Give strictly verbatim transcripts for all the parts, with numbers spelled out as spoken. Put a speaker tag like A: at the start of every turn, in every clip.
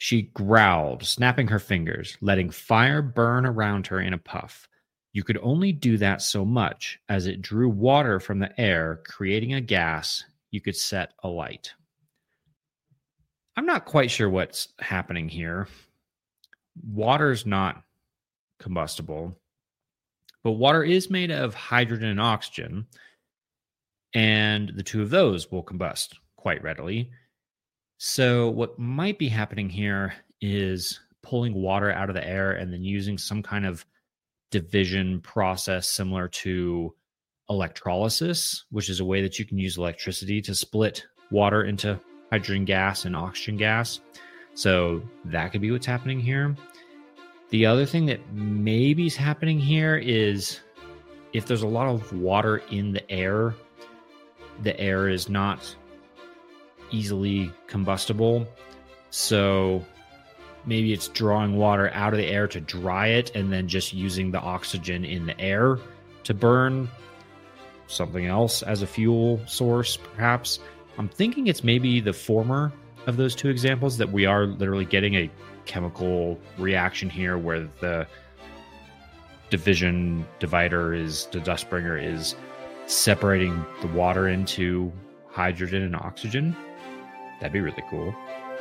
A: She growled, snapping her fingers, letting fire burn around her in a puff. You could only do that so much, as it drew water from the air, creating a gas you could set alight. I'm not quite sure what's happening here. Water's not combustible, but water is made of hydrogen and oxygen, and the two of those will combust quite readily. So, what might be happening here is pulling water out of the air and then using some kind of division process similar to electrolysis, which is a way that you can use electricity to split water into hydrogen gas and oxygen gas. So, that could be what's happening here. The other thing that maybe is happening here is if there's a lot of water in the air, the air is not easily combustible. So maybe it's drawing water out of the air to dry it and then just using the oxygen in the air to burn something else as a fuel source, perhaps. I'm thinking it's maybe the former of those two examples, that we are literally getting a chemical reaction here where the division divider is, the dust bringer is separating the water into hydrogen and oxygen. That'd be really cool.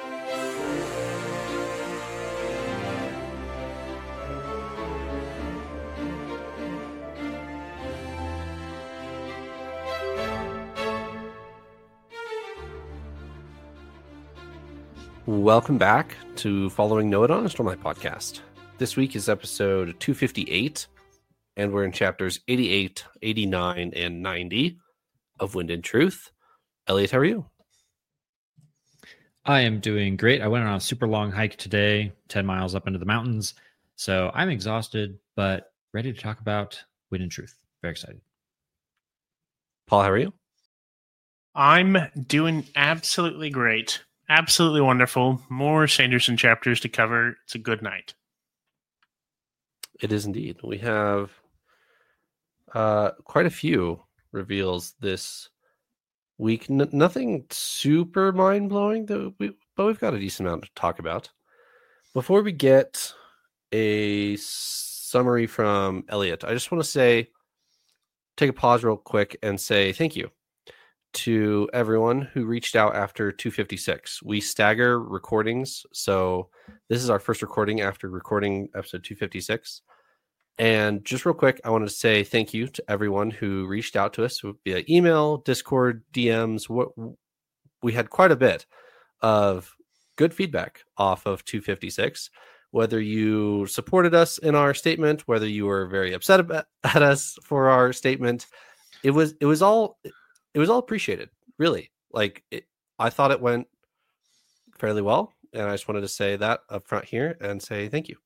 B: Welcome back to Following Noah on a Stormlight podcast. This week is episode two fifty-eight, and we're in chapters eighty-eight, eighty-nine, and ninety of Wind and Truth. Elliot, how are you?
A: I am doing great. I went on a super long hike today, ten miles up into the mountains. So I'm exhausted, but ready to talk about Wind and Truth. Very excited.
B: Paul, how are you?
C: I'm doing absolutely great. Absolutely wonderful. More Sanderson chapters to cover. It's a good night.
B: It is indeed. We have uh, quite a few reveals this week. N- nothing super mind-blowing, though, we, but we've got a decent amount to talk about. Before we get a summary from Elliot, I just want to say, take a pause real quick and say thank you to everyone who reached out after two fifty-six. We stagger recordings, so this is our first recording after recording episode two fifty-six. And just real quick, I wanted to say thank you to everyone who reached out to us via email, Discord, D Ms. We had quite a bit of good feedback off of two fifty-six. Whether you supported us in our statement, whether you were very upset about, at us for our statement, it was it was all it was all appreciated. Really, like it, I thought it went fairly well, and I just wanted to say that up front here and say thank you.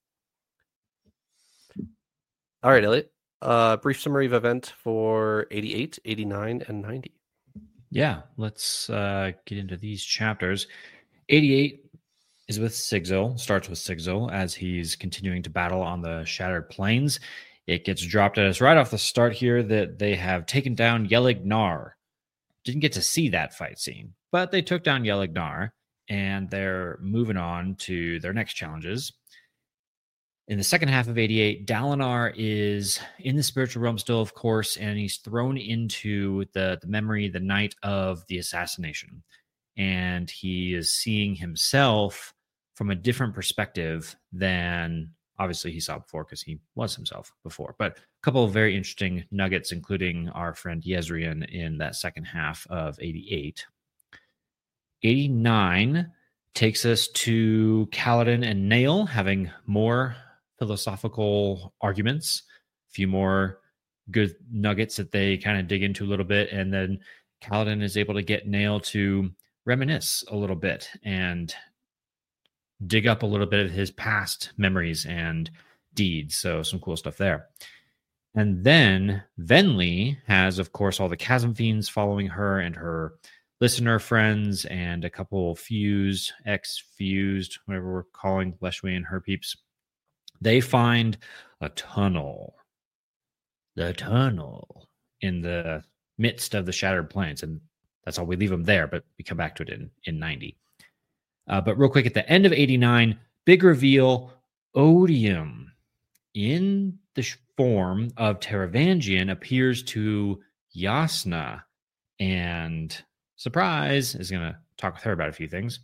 B: All right, Elliot, uh, brief summary of event for eighty-eight, eighty-nine, and ninety.
A: Yeah, let's uh, get into these chapters. eighty-eight is with Sigzil, starts with Sigzil as he's continuing to battle on the Shattered Plains. It gets dropped at us right off the start here that they have taken down Yelig Nar. Didn't get to see that fight scene, but they took down Yelig Nar, and they're moving on to their next challenges. In the second half of eighty-eight, Dalinar is in the spiritual realm still, of course, and he's thrown into the, the memory the night of the assassination. And he is seeing himself from a different perspective than obviously he saw before, because he was himself before. But a couple of very interesting nuggets, including our friend Yezrian in that second half of eighty-eight. eighty-nine takes us to Kaladin and Nael having more philosophical arguments, a few more good nuggets that they kind of dig into a little bit, and then Kaladin is able to get Nael to reminisce a little bit and dig up a little bit of his past memories and deeds. So some cool stuff there. And then Venli has, of course, all the Chasm Fiends following her and her listener friends and a couple fused, ex-fused, whatever we're calling Leshwi and her peeps. They find a tunnel. The tunnel in the midst of the Shattered Plains. And that's all, we leave them there, but we come back to it in, in ninety. Uh, but real quick, at the end of eighty-nine, big reveal, Odium in the sh- form of Taravangian appears to Yasna, and surprise, is going to talk with her about a few things.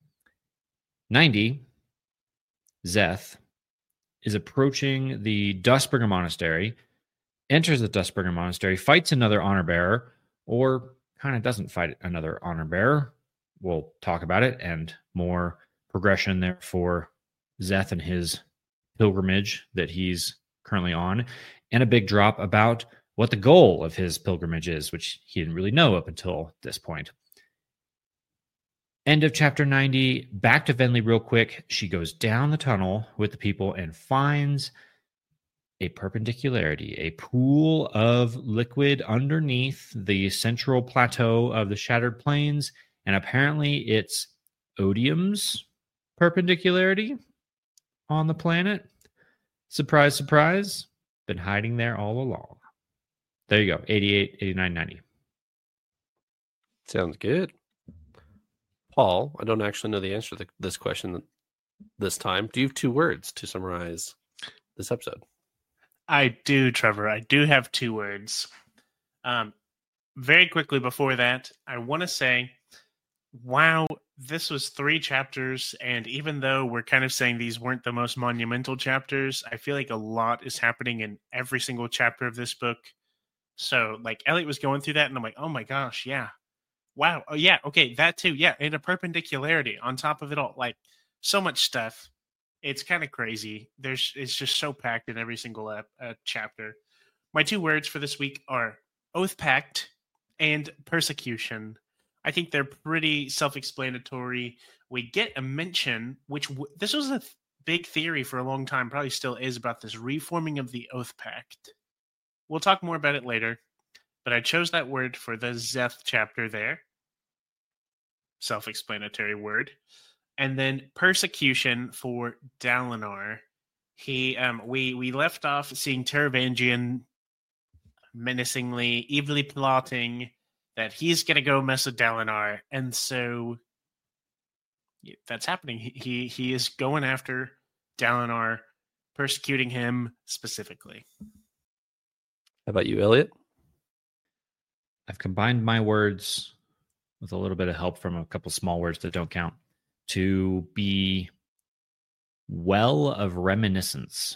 A: ninety, Szeth is approaching the Dustbringer Monastery, enters the Dustbringer Monastery, fights another honor bearer, or kind of doesn't fight another honor bearer. We'll talk about it, and more progression there for Szeth and his pilgrimage that he's currently on, and a big drop about what the goal of his pilgrimage is, which he didn't really know up until this point. End of chapter ninety. Back to Venli real quick. She goes down the tunnel with the people and finds a perpendicularity, a pool of liquid underneath the central plateau of the Shattered Plains, and apparently it's Odium's perpendicularity on the planet. Surprise, surprise. Been hiding there all along. There you go. eighty-eight, eighty-nine, ninety.
B: Sounds good. Paul, I don't actually know the answer to this question this time. Do you have two words to summarize this episode?
C: I do, Trevor. I do have two words. Um, very quickly before that, I want to say, wow, this was three chapters, and even though we're kind of saying these weren't the most monumental chapters, I feel like a lot is happening in every single chapter of this book. So, like, Elliot was going through that, and I'm like, oh my gosh, yeah. Wow. Oh, yeah. Okay. That too. Yeah. And a perpendicularity on top of it all. Like, so much stuff. It's kind of crazy. There's, it's just so packed in every single ep- uh, chapter. My two words for this week are Oath Pact and Persecution. I think they're pretty self-explanatory. We get a mention, which w- this was a th- big theory for a long time, probably still is, about this reforming of the Oath Pact. We'll talk more about it later, but I chose that word for the Szeth chapter there. Self-explanatory word. And then Persecution for Dalinar. He, um, we we left off seeing Taravangian menacingly, evilly plotting that he's gonna go mess with Dalinar, and so yeah, that's happening. He, he he is going after Dalinar, persecuting him specifically.
B: How about you, Elliot?
A: I've combined my words with a little bit of help from a couple small words that don't count to be well of reminiscence.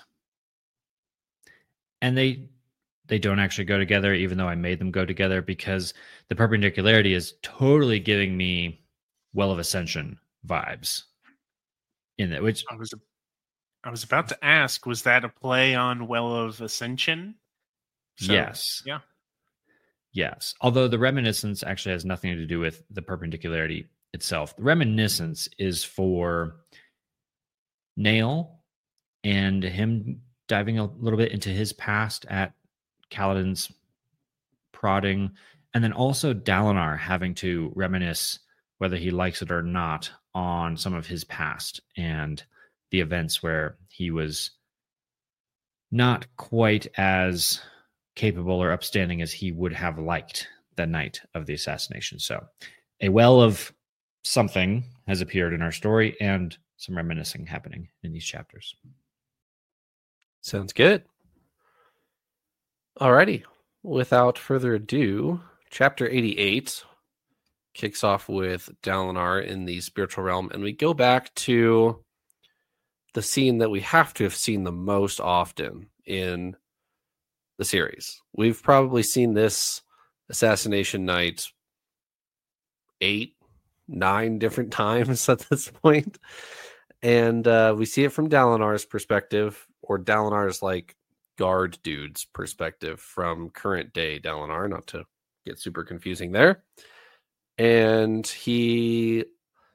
A: And they they don't actually go together, even though I made them go together, because the perpendicularity is totally giving me Well of Ascension vibes in it, which
C: I was I was about to ask, was that a play on Well of Ascension? So,
A: yes.
C: Yeah.
A: Yes. Although the reminiscence actually has nothing to do with the perpendicularity itself. The reminiscence is for Nail and him diving a little bit into his past at Kaladin's prodding, and then also Dalinar having to reminisce, whether he likes it or not, on some of his past and the events where he was not quite as capable or upstanding as he would have liked the night of the assassination. So a well of something has appeared in our story, and some reminiscing happening in these chapters.
B: Sounds good. Alrighty. Without further ado, chapter eighty-eight kicks off with Dalinar in the spiritual realm, and we go back to the scene that we have to have seen the most often in the series. We've probably seen this assassination night eight, nine different times at this point. And uh, we see it from Dalinar's perspective, or Dalinar's like guard dude's perspective from current day Dalinar, not to get super confusing there. And he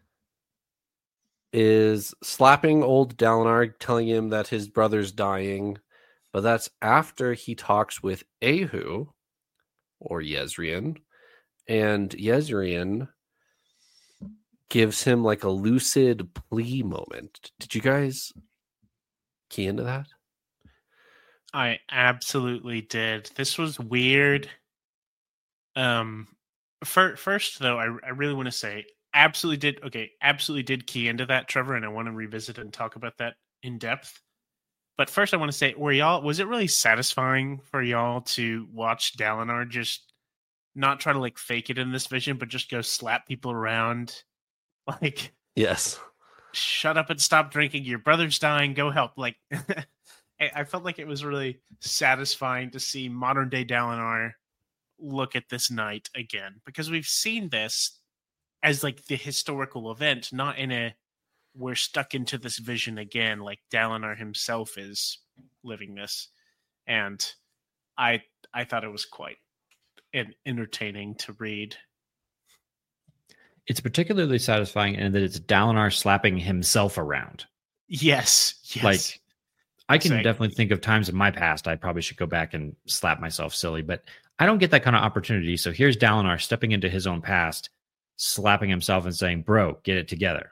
B: is slapping old Dalinar, telling him that his brother's dying. But that's after he talks with Ahu, or Jezrien, and Jezrien gives him like a lucid plea moment. Did you guys key into that?
C: I absolutely did. This was weird. Um, for, first, though, I, I really want to say, absolutely did okay, absolutely did key into that, Trevor, and I want to revisit and talk about that in depth. But first, I want to say, were y'all was it really satisfying for y'all to watch Dalinar just not try to like fake it in this vision, but just go slap people around, like
B: Yes.
C: shut up and stop drinking. Your brother's dying. Go help. Like, I felt like it was really satisfying to see modern day Dalinar look at this night again, because we've seen this as like the historical event, not in a we're stuck into this vision again, like Dalinar himself is living this. And I I thought it was quite en- entertaining to read.
A: It's particularly satisfying in that it's Dalinar slapping himself around.
C: Yes, yes.
A: Like, I can
C: Exactly.
A: definitely think of times in my past I probably should go back and slap myself silly, but I don't get that kind of opportunity. So here's Dalinar stepping into his own past, slapping himself and saying, bro, get it together.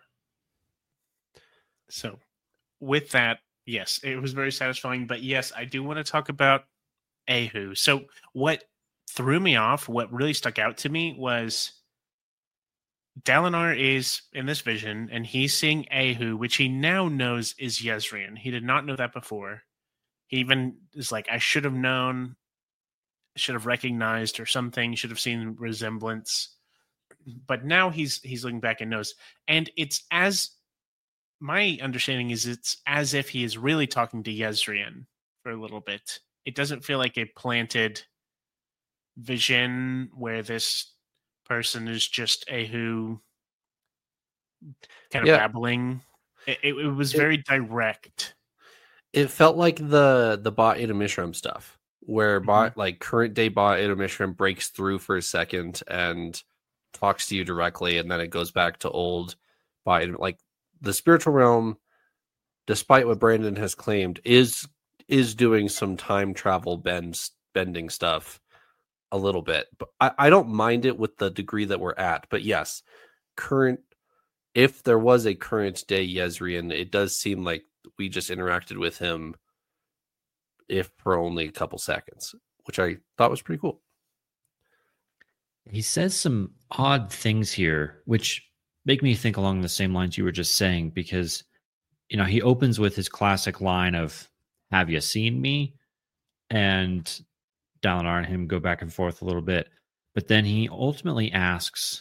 C: So with that, yes, it was very satisfying. But yes, I do want to talk about Ahu. So what threw me off, what really stuck out to me was Dalinar is in this vision and he's seeing Ahu, which he now knows is Jezrien. He did not know that before. He even is like, I should have known, should have recognized or something, should have seen resemblance. But now he's he's looking back and knows. And it's as my understanding is it's as if he is really talking to Jezrien for a little bit. It doesn't feel like a planted vision where this person is just Ahu kind of
B: Yeah.
C: babbling. It, it, it was
B: It-
C: very direct.
B: It felt like the the Ba Eda Mishram stuff, where Ba like current day Ba Eda Mishram breaks through for a second and talks to you directly, and then it goes back to old Ba Eda. Like the spiritual realm, despite what Brandon has claimed, is is doing some time travel bends bending stuff a little bit. But I, I don't mind it with the degree that we're at. But yes, current if there was a current day Jezrien, it does seem like we just interacted with him, if for only a couple seconds, which I thought was pretty cool.
A: He says some odd things here, which make me think along the same lines you were just saying, because, you know, he opens with his classic line of, have you seen me? And Dalinar and him go back and forth a little bit. But then he ultimately asks,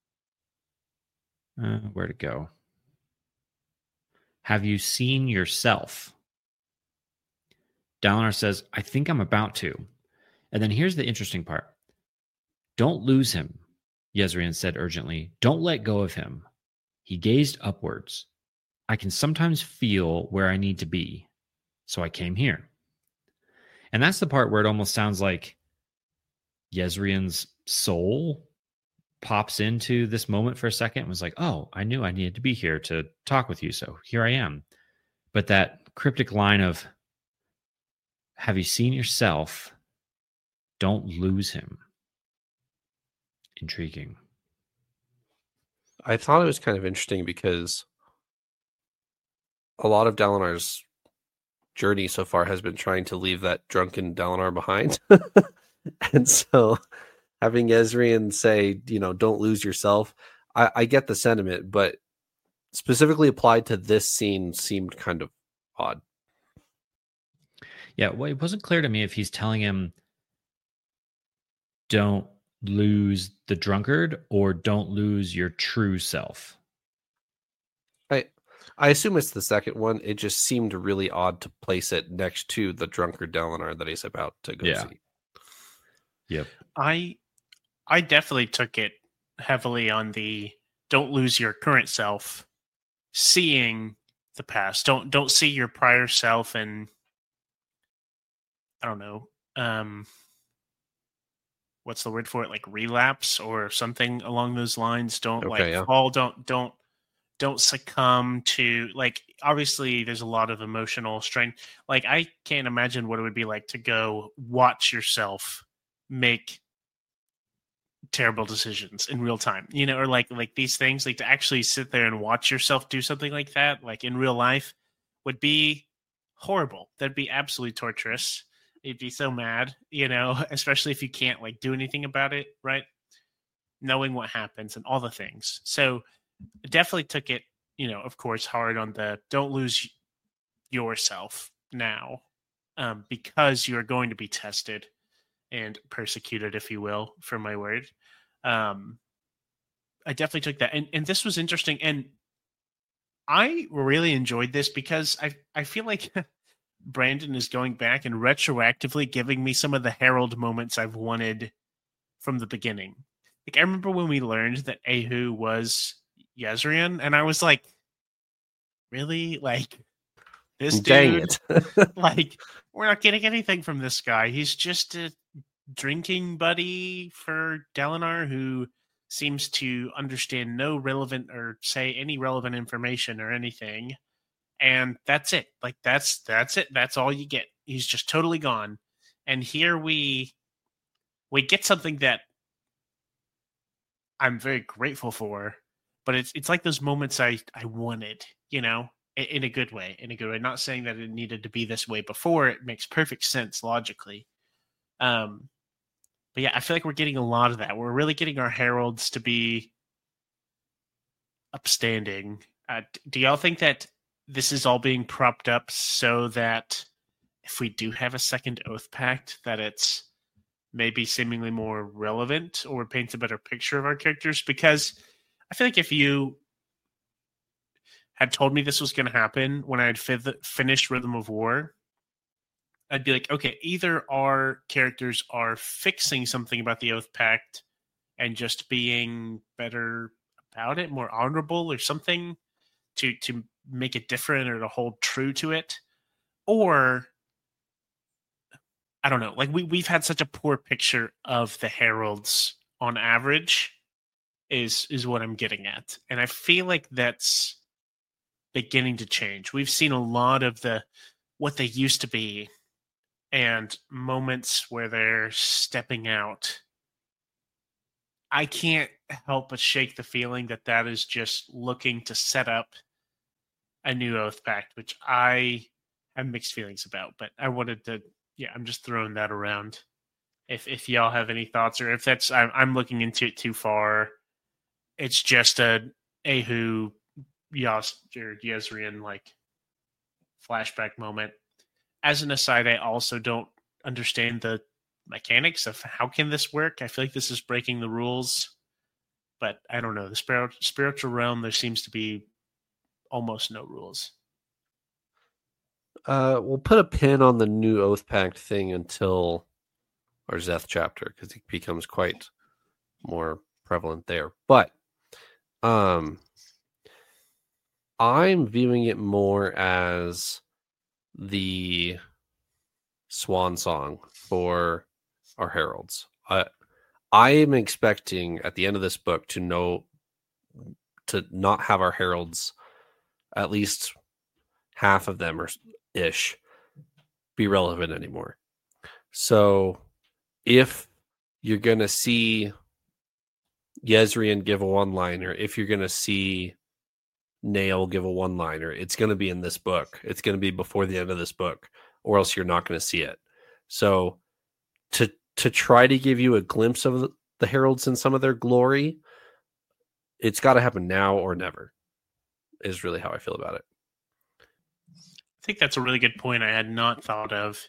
A: uh, where to go? Have you seen yourself? Dalinar says, I think I'm about to. And then here's the interesting part. Don't lose him, Jezrien said urgently. Don't let go of him. He gazed upwards. I can sometimes feel where I need to be. So I came here. And that's the part where it almost sounds like Jezrien's soul pops into this moment for a second and was like, oh, I knew I needed to be here to talk with you. So here I am. But that cryptic line of, have you seen yourself? Don't lose him. Intriguing.
B: I thought it was kind of interesting because a lot of Dalinar's journey so far has been trying to leave that drunken Dalinar behind. And so having Jezrien say, you know, don't lose yourself, I, I get the sentiment, but specifically applied to this scene seemed kind of odd.
A: Yeah, well, it wasn't clear to me if he's telling him don't lose the drunkard or don't lose your true self.
B: I I assume it's the second one. It just seemed really odd to place it next to the drunkard Dalinar that he's about to go
A: Yeah.
B: see.
A: Yep.
C: I I definitely took it heavily on the don't lose your current self, seeing the past. Don't don't see your prior self and I don't know. Um what's the word for it? Like relapse or something along those lines. Don't
B: Okay,
C: like
B: yeah.
C: fall, don't don't don't succumb to, like, obviously there's a lot of emotional strain. Like I can't imagine what it would be like to go watch yourself make terrible decisions in real time, you know, or like like these things, like to actually sit there and watch yourself do something like that, like in real life, would be horrible. That'd be absolutely torturous. You'd be so mad, you know, especially if you can't like do anything about it, right? knowing what happens and all the things. So definitely took it, you know, of course, hard on the don't lose yourself now, um, because you're going to be tested and persecuted, if you will, for my word. Um, I definitely took that. And, and this was interesting. And I really enjoyed this because I, I feel like Brandon is going back and retroactively giving me some of the Herald moments I've wanted from the beginning. Like, I remember when we learned that Ahu was Jezrien, and I was like, really? Like, this
B: Dang
C: dude?
B: it.
C: Like, we're not getting anything from this guy. He's just a drinking buddy for Dalinar who seems to understand no relevant or say any relevant information or anything. And that's it. Like, that's that's it. That's all you get. He's just totally gone. And here we we get something that I'm very grateful for, but it's it's like those moments I, I wanted, you know, in, in a good way, in a good way. Not saying that it needed to be this way before. It makes perfect sense logically. Um, but yeah, I feel like we're getting a lot of that. We're really getting our heralds to be upstanding. Uh, do y'all think that this is all being propped up so that if we do have a second oath pact, that it's maybe seemingly more relevant or paints a better picture of our characters? Because I feel like if you had told me this was going to happen when I had fi- finished Rhythm of War, I'd be like, okay, either our characters are fixing something about the Oath Pact and just being better about it, more honorable or something to to make it different or to hold true to it, or I don't know. Like we we've had such a poor picture of the heralds on average, is is what I'm getting at, and I feel like that's beginning to change. We've seen a lot of the what they used to be, and moments where they're stepping out. I can't help but shake the feeling that that is just looking to set up a new Oath Pact, which I have mixed feelings about. But I wanted to, yeah, I'm just throwing that around. If if y'all have any thoughts, or if that's I'm, I'm looking into it too far, it's just a Ahu Yas or Jezrien like flashback moment. As an aside, I also don't understand the mechanics of how can this work. I feel like this is breaking the rules, but I don't know. The spirit, spiritual realm, there seems to be almost no rules.
B: Uh, we'll put a pin on the new Oath Pact thing until our Szeth chapter, because it becomes quite more prevalent there. But um, I'm viewing it more as the swan song for our heralds. I I am expecting at the end of this book to know to not have our heralds, at least half of them or ish, be relevant anymore. So if you're gonna see Jezrien give a one-liner, if you're gonna see Nail give a one-liner, it's gonna be in this book. It's gonna be before the end of this book, or else you're not gonna see it. So to to try to give you a glimpse of the, the heralds in some of their glory, it's got to happen now or never, is really how I feel about it.
C: I think that's a really good point I had not thought of.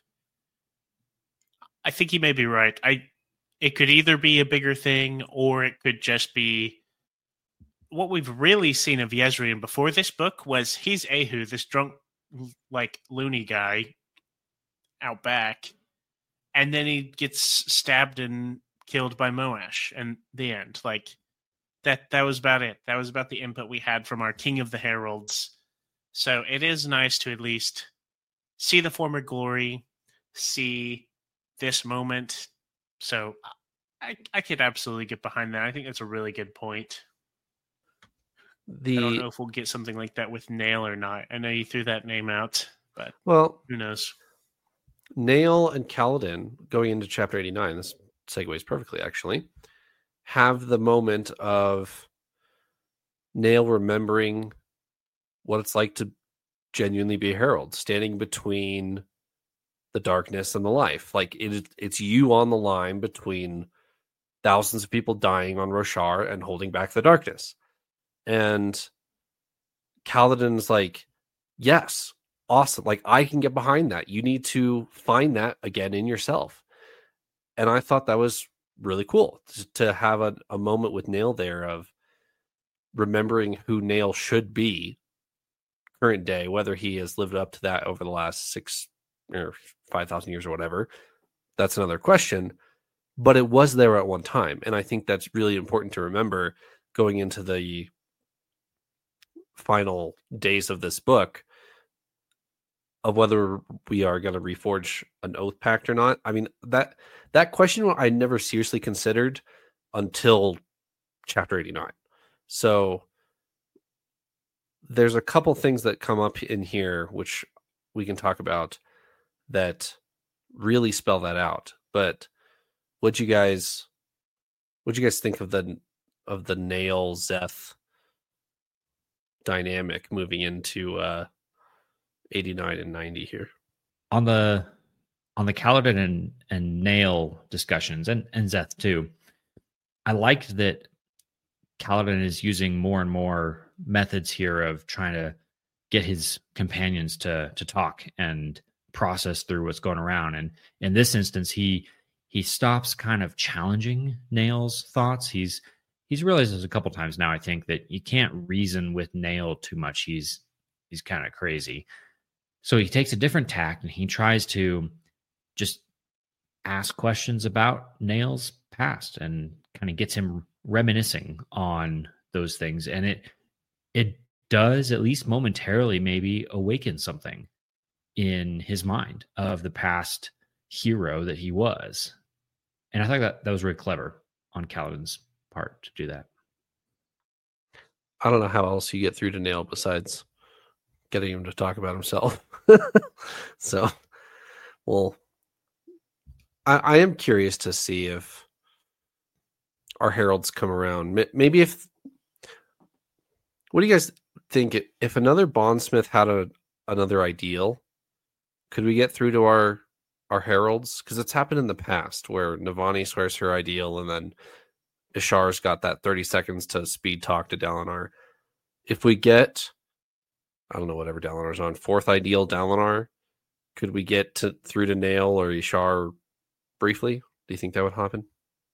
C: I think you may be right. I it could either be a bigger thing, or it could just be what we've really seen of Jezrien before this book was he's Ahu, this drunk, like, loony guy out back, and then he gets stabbed and killed by Moash, and the end. Like, that that was about it. That was about the input we had from our King of the Heralds. So it is nice to at least see the former glory, see this moment. So I I could absolutely get behind that. I think that's a really good point.
B: The
C: I don't know if we'll get something like that with Nail or not. I know you threw that name out, but
B: well,
C: who knows?
B: Nail and Kaladin, going into chapter eighty-nine, this segues perfectly, actually, have the moment of Nail remembering what it's like to genuinely be a herald, standing between the darkness and the life. Like, it, it's you on the line between thousands of people dying on Roshar and holding back the darkness. And Kaladin's like, yes, awesome. Like, I can get behind that. You need to find that again in yourself. And I thought that was really cool to have a, a moment with Nail there of remembering who Nail should be current day, whether he has lived up to that over the last six or five thousand years or whatever. That's another question. But it was there at one time. And I think that's really important to remember going into the final days of this book of whether we are going to reforge an oath pact or not. I mean, that that question I never seriously considered until chapter eighty-nine. So there's a couple things that come up in here which we can talk about that really spell that out. But what'd you guys what'd you guys think of the of the Nail Szeth dynamic moving into uh eighty-nine and ninety here?
A: On the on the Kaladin and, and Nail discussions, and, and Szeth too, I liked that Kaladin is using more and more methods here of trying to get his companions to to talk and process through what's going around. And in this instance, he he stops kind of challenging Nail's thoughts. He's he's realized this a couple times now, I think, that you can't reason with Nail too much. He's he's kind of crazy. So he takes a different tack and he tries to just ask questions about Nail's past and kind of gets him reminiscing on those things. And it it does, at least momentarily, maybe awaken something in his mind of the past hero that he was. And I thought that that was really clever on Kaladin's part to do that.
B: I don't know how else you get through to Nail besides getting him to talk about himself. So, well, I, I am curious to see if our heralds come around. Maybe if, what do you guys think? If another bondsmith had a another ideal, could we get through to our our heralds? Because it's happened in the past where Navani swears her ideal and then Ishar's got that thirty seconds to speed talk to Dalinar. If we get, I don't know, whatever Dalinar's on, fourth ideal Dalinar, could we get to through to Nail or Ishar briefly? Do you think that would happen?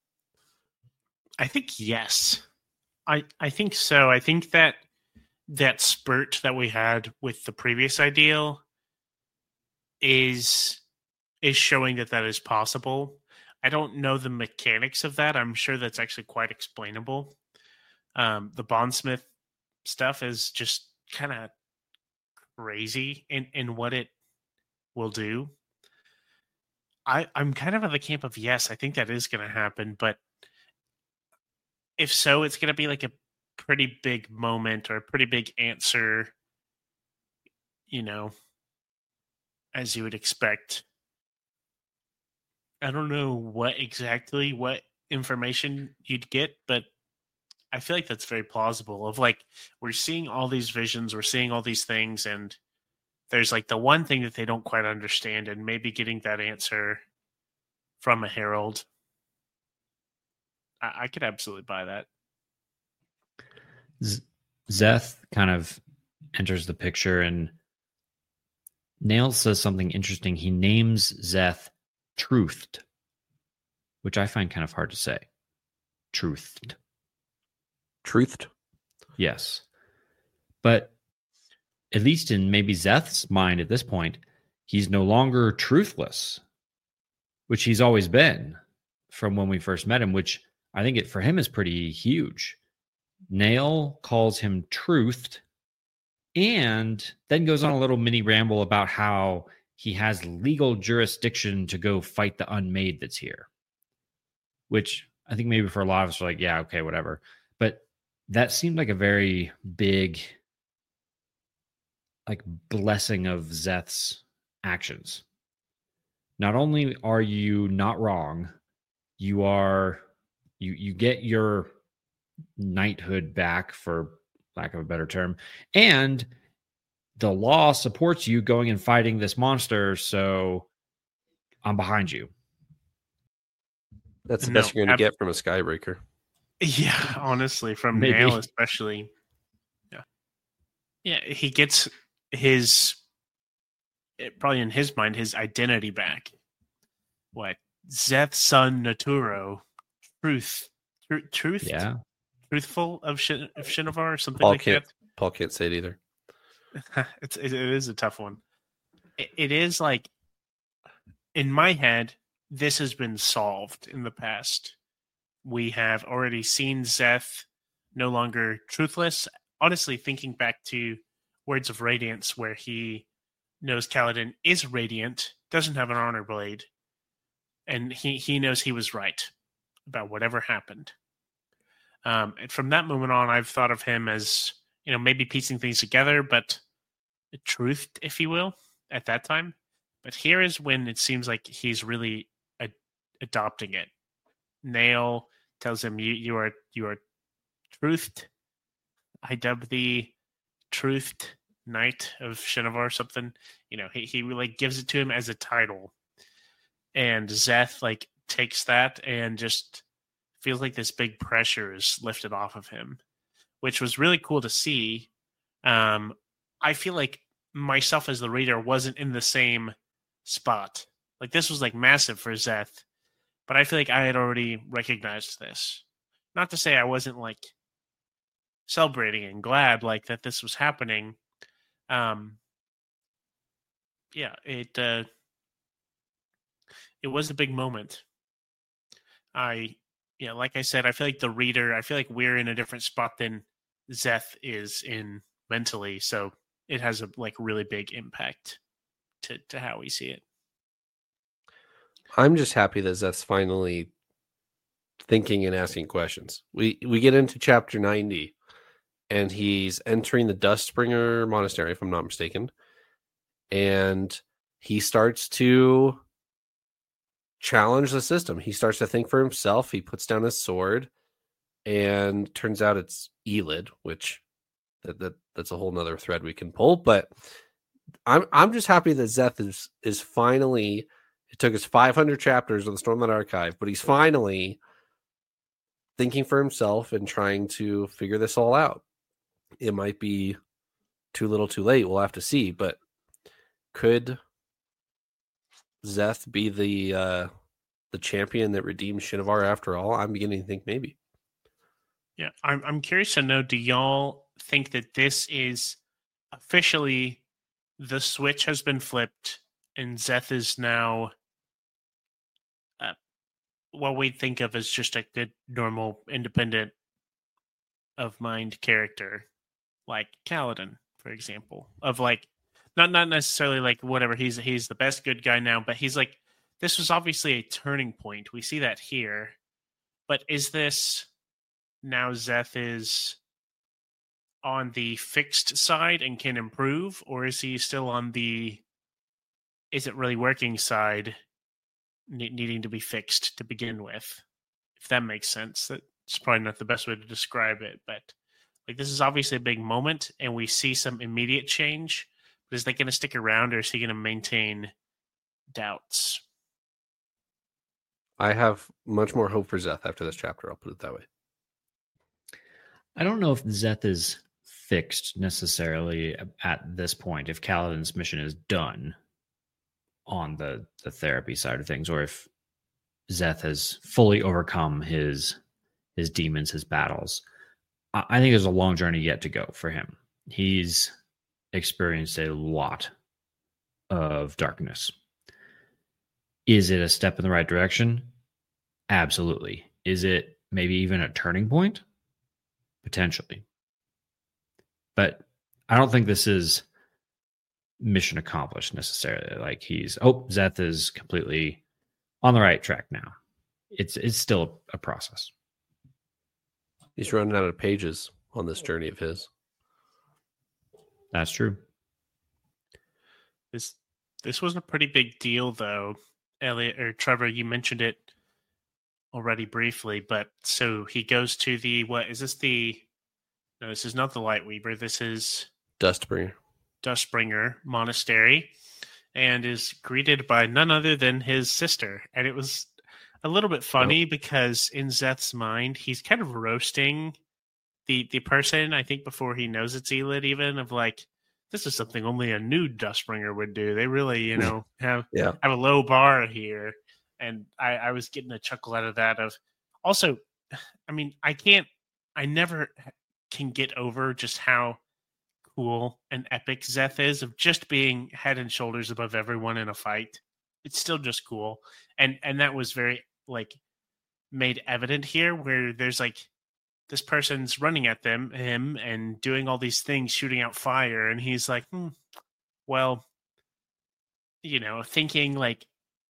C: I think yes. I I think so. I think that that spurt that we had with the previous ideal is is showing that that is possible. I don't know the mechanics of that. I'm sure that's actually quite explainable. Um, the bondsmith stuff is just kind of crazy in, in what it will do. I, I'm kind of in the camp of yes, I think that is going to happen, but if so, it's going to be like a pretty big moment or a pretty big answer, you know, as you would expect. I don't know what exactly, what information you'd get, but I feel like that's very plausible of like, we're seeing all these visions, we're seeing all these things, and there's like the one thing that they don't quite understand, and maybe getting that answer from a herald. I, I could absolutely buy that.
A: Z- Szeth kind of enters the picture, and Nail says something interesting. He names Szeth Truthed, which I find kind of hard to say. Truthed.
B: Truthed?
A: Yes. But at least in maybe Szeth's mind at this point, he's no longer truthless, which he's always been from when we first met him, which I think it for him is pretty huge. Nail calls him truthed and then goes on a little mini ramble about how he has legal jurisdiction to go fight the unmade that's here, which I think maybe for a lot of us are like, yeah, okay, whatever. But that seemed like a very big, like, blessing of Szeth's actions. Not only are you not wrong, you are, you you get your knighthood back, for lack of a better term, and the law supports you going and fighting this monster, so I'm behind you.
B: That's the
C: No,
B: best you're going to
C: ab-
B: get from a Skybreaker.
C: Yeah, honestly, from
A: Maybe.
C: Nail especially. Yeah. Yeah, he gets his, probably in his mind, his identity back. What? Zeth's son Naturo, truth, tr- truth,
A: Yeah.
C: truthful of, Shin- of Shinovar, or something
B: Paul
C: like
B: can't.
C: that.
B: Paul can't say it either.
C: it's it, it is a tough one. It, it is like, in my head, this has been solved in the past. We have already seen Zeth no longer truthless. Honestly, thinking back to Words of Radiance, where he knows Kaladin is radiant, doesn't have an honor blade, and he, he knows he was right about whatever happened. Um, and from that moment on, I've thought of him as, you know, maybe piecing things together, but truth, if you will, at that time. But here is when it seems like he's really ad- adopting it. Nail tells him, "You, you are, you are truthed. I dub thee truthed Knight of Shinovar," or something. You know, he he like gives it to him as a title, and Zeth like takes that and just feels like this big pressure is lifted off of him, which was really cool to see. Um, I feel like myself as the reader wasn't in the same spot. Like, this was like massive for Zeth, but I feel like I had already recognized this. Not to say I wasn't like celebrating and glad like that this was happening. Um, yeah, it uh, it was a big moment. I, yeah, like I said, I feel like the reader, I feel like we're in a different spot than Zeth is in mentally, so it has a like really big impact to to how we see it.
B: I'm just happy that Zeth's finally thinking and asking questions. We we get into chapter ninety, and he's entering the Dustbringer Monastery, if I'm not mistaken, and he starts to challenge the system. He starts to think for himself. He puts down his sword, and turns out it's Elid, which that, that that's a whole nother thread we can pull. But I'm I'm just happy that Zeth is is finally. It took us five hundred chapters of the Stormlight Archive, but he's finally thinking for himself and trying to figure this all out. It might be too little too late. We'll have to see. But could Zeth be the uh, the champion that redeems Shinovar after all? I'm beginning to think maybe.
C: Yeah, I'm I'm curious to know, do y'all think that this is officially the switch has been flipped and Zeth is now uh, what we think of as just a good, normal, independent of mind character, like Kaladin, for example, of like not not necessarily like whatever he's he's the best good guy now, but he's like, this was obviously a turning point. We see that here, but is this now Zeth is on the fixed side and can improve, or is he still on the is it really working side, ne- needing to be fixed to begin with? If that makes sense. That's probably not the best way to describe it, but like, this is obviously a big moment, and we see some immediate change. But is that going to stick around, or is he going to maintain doubts?
B: I have much more hope for Zeth after this chapter. I'll put it that way.
A: I don't know if Zeth is fixed necessarily at this point, if Kaladin's mission is done on the, the therapy side of things, or if Zeth has fully overcome his his demons, his battles. I, I think there's a long journey yet to go for him. He's experienced a lot of darkness. Is it a step in the right direction? Absolutely. Is it maybe even a turning point? Potentially. But I don't think this is mission accomplished necessarily. Like, he's, oh, Zeth is completely on the right track now. It's it's still a process.
B: He's running out of pages on this journey of his.
A: That's true.
C: This this was a pretty big deal, though. Elliot or Trevor, you mentioned it already briefly, but so he goes to the, what is this, the no, this is not the Lightweaver, this is
B: Dustbringer.
C: Dustbringer Monastery, and is greeted by none other than his sister. And it was, a little bit funny because in Zeth's mind, he's kind of roasting the the person, I think, before he knows it's Elid, even of like, this is something only a new Dustbringer would do. They really, you know, have
B: Yeah.
C: have a low bar here. And I, I was getting a chuckle out of that. Of also, I mean, I can't, I never can get over just how cool and epic Zeth is, of just being head and shoulders above everyone in a fight. It's still just cool. And and that was very like made evident here, where there's like this person's running at them, him, and doing all these things, shooting out fire, and he's like, hmm, well, you know, thinking like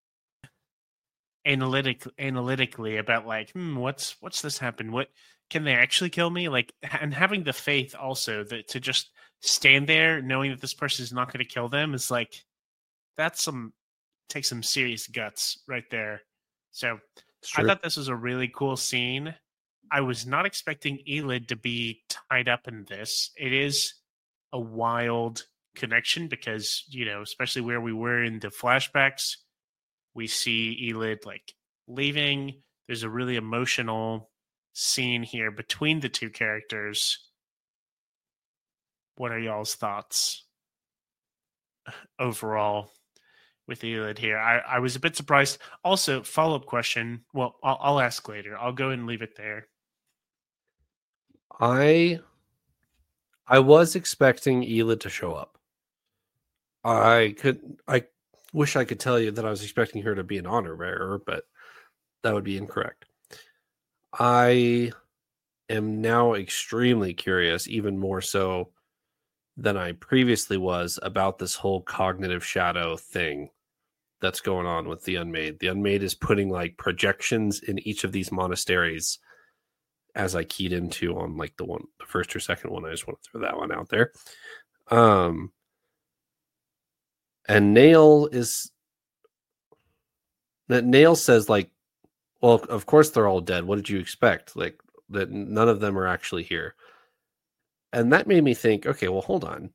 C: analytic analytically about like, hmm, what's what's this happen? What can they actually kill me? Like, and having the faith also that to just stand there knowing that this person is not going to kill them is like, that's some takes some serious guts right there. So I thought this was a really cool scene. I was not expecting Elid to be tied up in this. It is a wild connection because, you know, especially where we were in the flashbacks, we see Elid like leaving. There's a really emotional scene here between the two characters. What are y'all's thoughts overall with Elid here? I, I was a bit surprised. Also, follow-up question. Well, I'll, I'll ask later. I'll go and leave it there.
B: I I was expecting Elid to show up. I could I wish I could tell you that I was expecting her to be an honor bearer, but that would be incorrect. I am now extremely curious, even more so than I previously was, about this whole cognitive shadow thing that's going on with the Unmade. The Unmade is putting like projections in each of these monasteries, as I keyed into on like the one, the first or second one. I just want to throw that one out there. Um, and Nail is that Nail says like, well, of course they're all dead. What did you expect? Like that none of them are actually here. And that made me think, okay, well, hold on.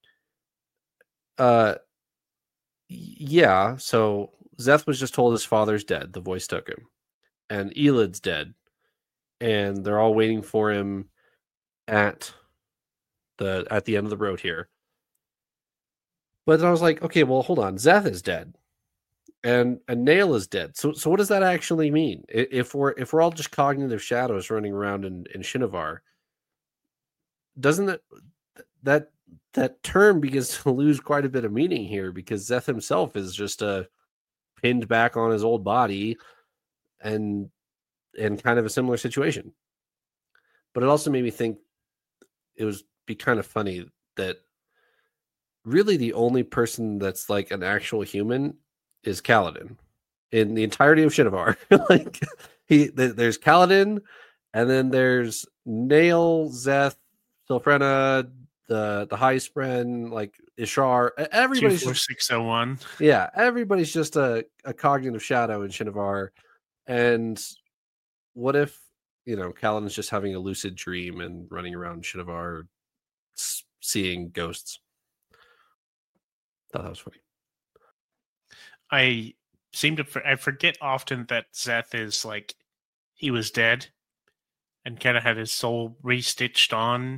B: Uh, yeah. So Zeth was just told his father's dead. The voice took him, and Elid's dead. And they're all waiting for him at the at the end of the road here. But then I was like, okay, well, hold on. Zeth is dead, and and Nail is dead. So so what does that actually mean? If we're if we're all just cognitive shadows running around in, in Shinovar, doesn't that that that term begins to lose quite a bit of meaning here? Because Zeth himself is just a pinned back on his old body, and. in kind of a similar situation. But it also made me think it was be kind of funny that really the only person that's like an actual human is Kaladin in the entirety of Shinovar. Like he th- there's Kaladin, and then there's Nail, Zeth, Silfrena, the the High Spren, like Ishar. Everybody's
C: two four six oh one.
B: Yeah, everybody's just a, a cognitive shadow in Shinovar. And what if, you know, Kaladin's just having a lucid dream and running around Shinovar seeing ghosts? Thought that was funny.
C: I seem to I forget often that Zeth is like he was dead and kind of had his soul restitched on.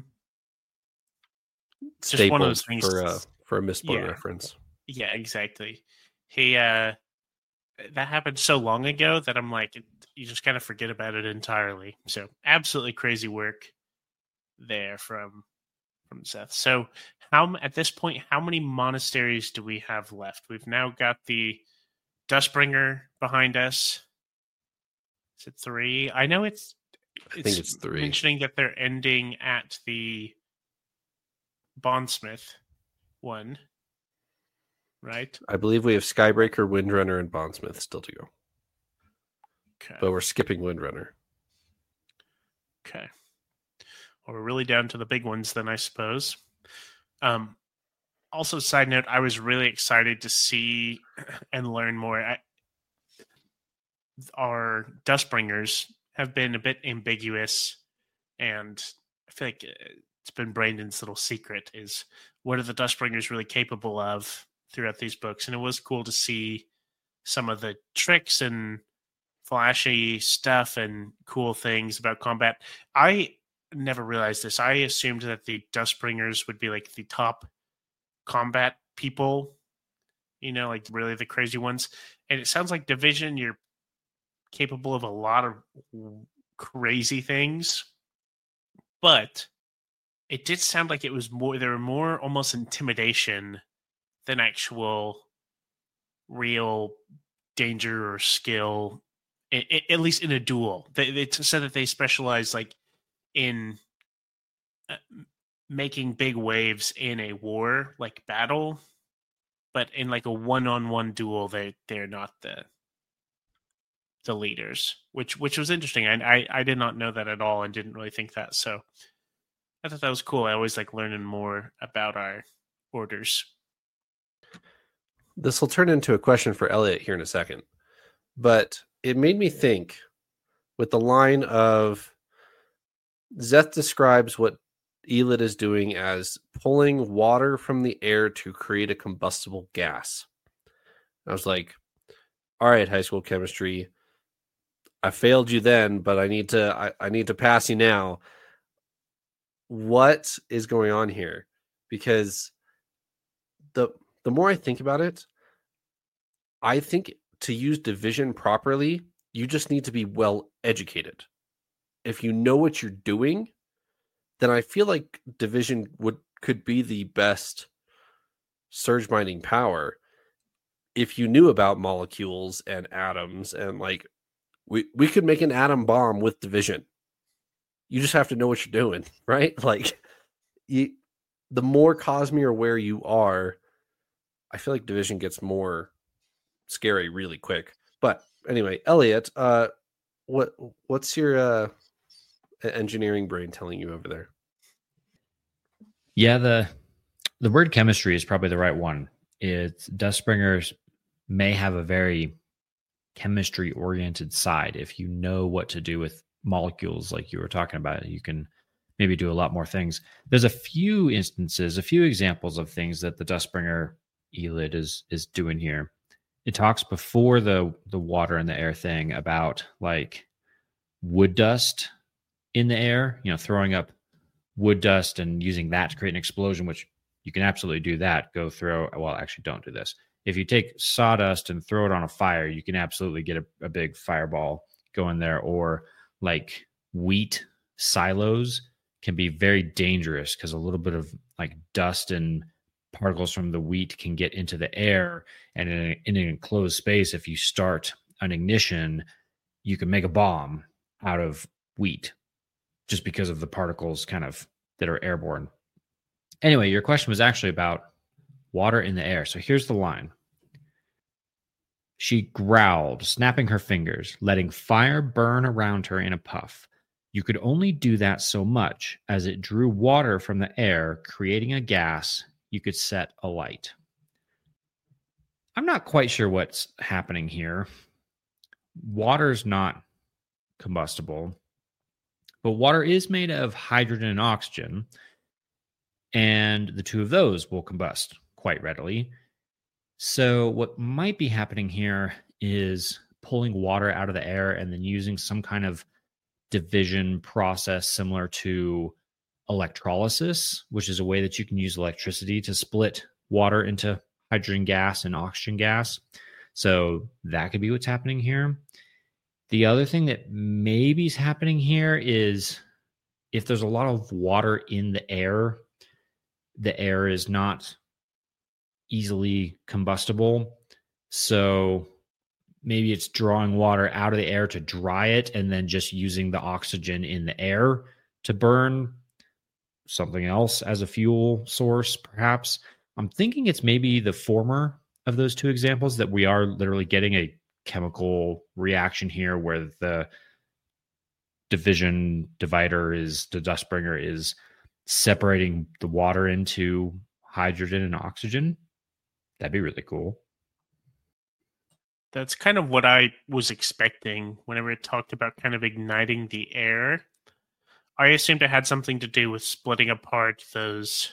C: It's just one of those things
B: for a for a Mistborn
C: yeah.
B: reference.
C: Yeah, exactly. He uh that happened so long ago that I'm like, you just kind of forget about it entirely. So absolutely crazy work there from from Zeth. So how at this point, how many monasteries do we have left? We've now got the Dustbringer behind us. Is it three? I know it's.
B: I think it's three.
C: Mentioning that they're ending at the Bondsmith one, right?
B: I believe we have Skybreaker, Windrunner, and Bondsmith still to go.
C: Okay.
B: But we're skipping Windrunner.
C: Okay. Well, we're really down to the big ones then, I suppose. Um, also, side note, I was really excited to see and learn more. I, our Dustbringers have been a bit ambiguous, and I feel like it's been Brandon's little secret is what are the Dustbringers really capable of throughout these books. And it was cool to see some of the tricks and flashy stuff and cool things about combat. I never realized this. I assumed that the Dustbringers would be like the top combat people, you know, like really the crazy ones. And it sounds like Division, you're capable of a lot of crazy things, but it did sound like it was more, there were more almost intimidation than actual real danger or skill, I- I- at least in a duel. They, they said that they specialize like in uh, making big waves in a war, like battle, but in like a one-on-one duel, they they're not the the leaders, which which was interesting. I, I I did not know that at all, and didn't really think that. So I thought that was cool. I always like learning more about our orders.
B: This will turn into a question for Elliot here in a second, but it made me think with the line of Szeth describes what Elid is doing as pulling water from the air to create a combustible gas. I was like, all right, high school chemistry, I failed you then, but I need to I, I need to pass you now. What is going on here? Because the the more I think about it, I think to use division properly, you just need to be well educated. If you know what you're doing, then I feel like division would could be the best surge binding power if you knew about molecules and atoms, and like we we could make an atom bomb with division. You just have to know what you're doing, right? Like you, the more Cosmere aware you are, I feel like division gets more scary really quick. But anyway, Elliot, uh, what what's your uh, engineering brain telling you over there?
A: Yeah, the the word chemistry is probably the right one. It's Dustbringers may have a very chemistry oriented side. If you know what to do with molecules, like you were talking about, you can maybe do a lot more things. There's a few instances, a few examples of things that the Dustbringer Elid is is doing here. It talks before the the water and the air thing about like wood dust in the air, you know, throwing up wood dust and using that to create an explosion, which you can absolutely do that. Go throw, well, actually don't do this. If you take sawdust and throw it on a fire, you can absolutely get a, a big fireball going there. Or like wheat silos can be very dangerous because a little bit of like dust and particles from the wheat can get into the air. And in, a, in an enclosed space, if you start an ignition, you can make a bomb out of wheat just because of the particles kind of that are airborne. Anyway, your question was actually about water in the air. So here's the line. She growled, snapping her fingers, letting fire burn around her in a puff. You could only do that so much as it drew water from the air, creating a gas you could set alight. I'm not quite sure what's happening here. Water's not combustible, but water is made of hydrogen and oxygen, and the two of those will combust quite readily. So what might be happening here is pulling water out of the air and then using some kind of division process similar to electrolysis, which is a way that you can use electricity to split water into hydrogen gas and oxygen gas. So that could be what's happening here. The other thing that maybe is happening here is if there's a lot of water in the air, the air is not easily combustible. So maybe it's drawing water out of the air to dry it and then just using the oxygen in the air to burn something else as a fuel source, perhaps. I'm thinking it's maybe the former of those two examples, that we are literally getting a chemical reaction here where the division divider is, the Dustbringer is separating the water into hydrogen and oxygen. That'd be really cool.
C: That's kind of what I was expecting whenever it talked about kind of igniting the air. I assumed it had something to do with splitting apart those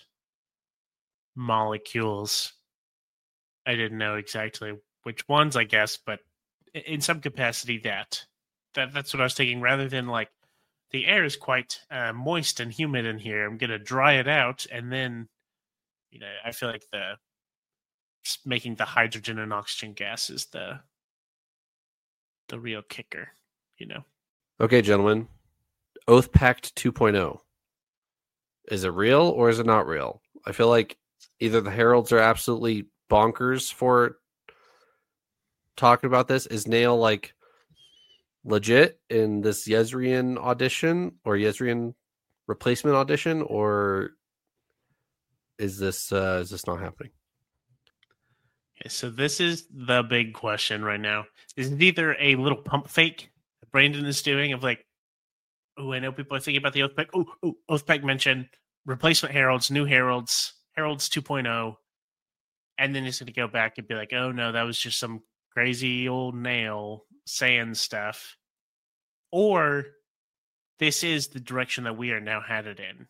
C: molecules. I didn't know exactly which ones, I guess, but in some capacity that that that's what I was thinking. Rather than like the air is quite uh, moist and humid in here, I'm gonna dry it out, and then you know I feel like the making the hydrogen and oxygen gas is the the real kicker. You know.
B: Okay, gentlemen. Oath Pact two point oh. Is it real or is it not real? I feel like either the heralds are absolutely bonkers for talking about this. Is Nail like legit in this Yezrian audition or Yezrian replacement audition, or is this uh, is this not happening?
C: Okay, so this is the big question right now. Is it either a little pump fake that Brandon is doing of like, oh, I know people are thinking about the Oath Pact. Oh, oh, Oath Pact mentioned replacement heralds, new heralds, heralds two point oh, and then he's going to go back and be like, oh no, that was just some crazy old Nail saying stuff. Or this is the direction that we are now headed in.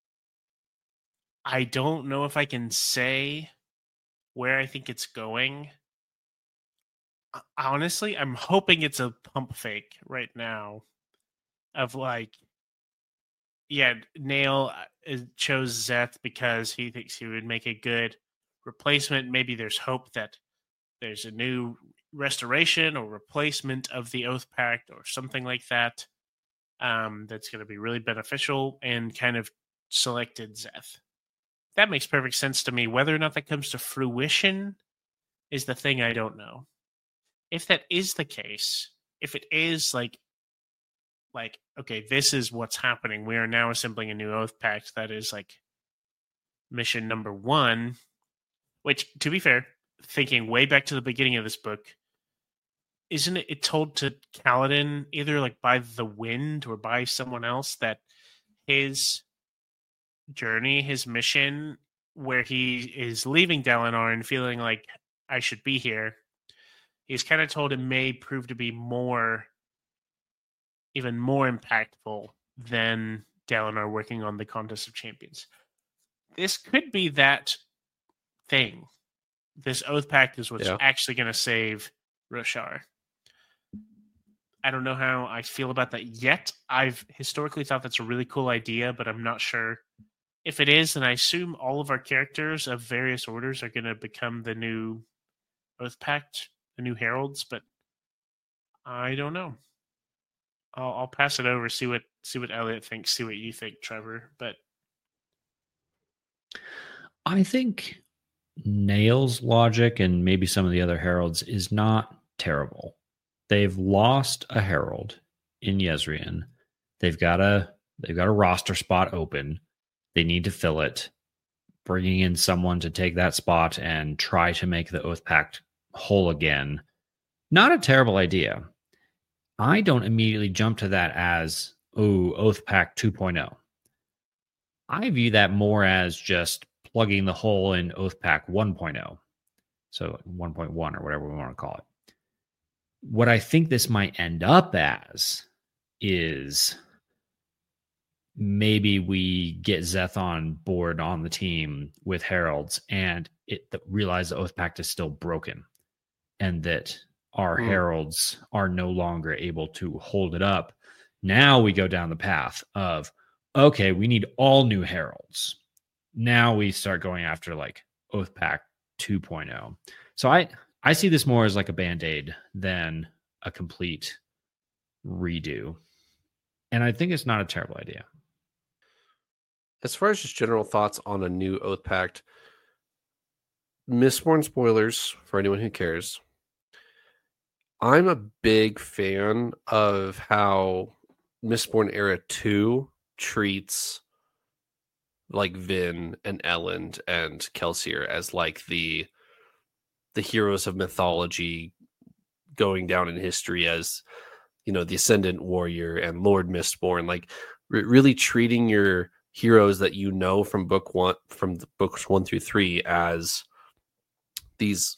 C: I don't know if I can say where I think it's going. Honestly, I'm hoping it's a pump fake right now of like, yeah, Nail chose Szeth because he thinks he would make a good replacement. Maybe there's hope that there's a new restoration or replacement of the Oath Pact or something like that um, that's going to be really beneficial, and kind of selected Szeth. That makes perfect sense to me. Whether or not that comes to fruition is the thing I don't know. If that is the case, if it is like, like, okay, this is what's happening. We are now assembling a new Oath Pact that is like mission number one, which, to be fair, thinking way back to the beginning of this book, isn't it told to Kaladin either like by the wind or by someone else that his journey, his mission, where he is leaving Dalinar and feeling like I should be here, he's kind of told it may prove to be more, even more impactful than Dalinar working on the Contest of Champions. This could be that thing. This Oath Pact is what's
B: yeah.
C: actually going to save Roshar. I don't know how I feel about that yet. I've historically thought that's a really cool idea, but I'm not sure if it is. And I assume all of our characters of various orders are going to become the new Oath Pact, the new heralds, but I don't know. I'll, I'll pass it over, see what see what Elliot thinks, see what you think, Trevor. But
A: I think Nail's logic and maybe some of the other heralds is not terrible. They've lost a herald in Yezrian. They've got a they've got a roster spot open. They need to fill it. Bringing in someone to take that spot and try to make the Oath Pact whole again. Not a terrible idea. I don't immediately jump to that as, oh, Oath Pact two point oh. I view that more as just plugging the hole in Oath Pact one point oh. So one point one or whatever we want to call it. What I think this might end up as is maybe we get Szeth on board on the team with heralds and it the, realize the Oath Pact is still broken and that our mm. heralds are no longer able to hold it up. Now we go down the path of, okay, we need all new heralds. Now we start going after like Oath Pact two point oh. So I, I see this more as like a Band-Aid than a complete redo. And I think it's not a terrible idea.
B: As far as just general thoughts on a new Oath Pact, Mistborn spoilers for anyone who cares. I'm a big fan of how Mistborn Era two treats like Vin and Elend and Kelsier as like the the heroes of mythology going down in history as, you know, the Ascendant Warrior and Lord Mistborn, like re- really treating your heroes that you know from book one, from the books one through three as these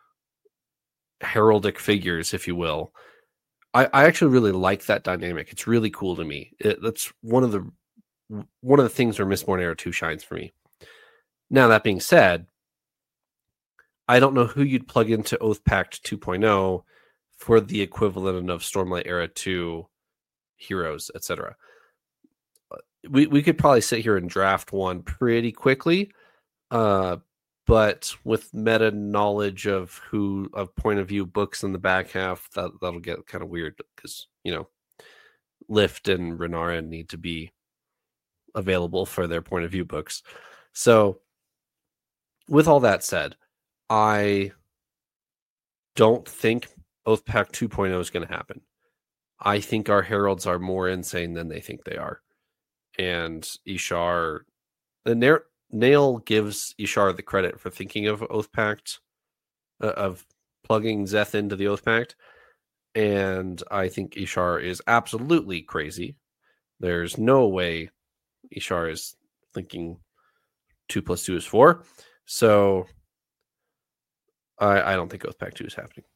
B: heraldic figures, if you will. I, I actually really like that dynamic. It's really cool to me. It, that's one of the one of the things where Mistborn Era two shines for me. Now, that being said, I don't know who you'd plug into Oath Pact two point oh for the equivalent of Stormlight Era two heroes, et cetera. We we could probably sit here and draft one pretty quickly, uh, but with meta knowledge of who of point of view books in the back half, that that'll get kind of weird because you know, Lift and Renara need to be available for their point of view books. So, with all that said, I don't think Oathpact two point oh is going to happen. I think our heralds are more insane than they think they are. And Ishar, the Nail gives Ishar the credit for thinking of Oathpact, uh, of plugging Szeth into the Oathpact. And I think Ishar is absolutely crazy. There's no way Ishar is thinking two plus two is four. So I, I don't think Oathpact two is happening.